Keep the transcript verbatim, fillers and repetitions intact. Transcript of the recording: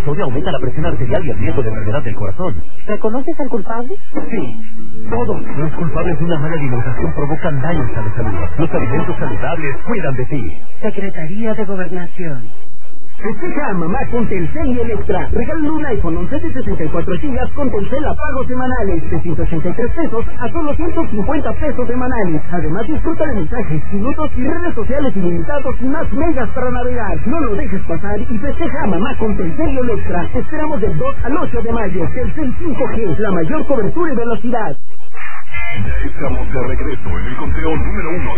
insomnio aumenta la presión arterial y el riesgo de enfermedad del corazón. ¿Reconoces al culpable? Sí. Todos los culpables de una mala alimentación provocan daños a la salud. Los alimentos saludables cuidan de ti. Secretaría de Gobernación. Festeja a mamá con Telcel y Electra. Regálale un iPhone once de sesenta y cuatro gigas con Telcel a pagos semanales de ciento ochenta y tres pesos a solo ciento cincuenta pesos semanales. Además, disfruta de mensajes, minutos y redes sociales ilimitados y más megas para navegar. No lo dejes pasar y festeja a mamá con Telcel y Electra. Te esperamos del dos al ocho de mayo. Telcel cinco G, la mayor cobertura y velocidad. Ya estamos de regreso en el conteo número uno.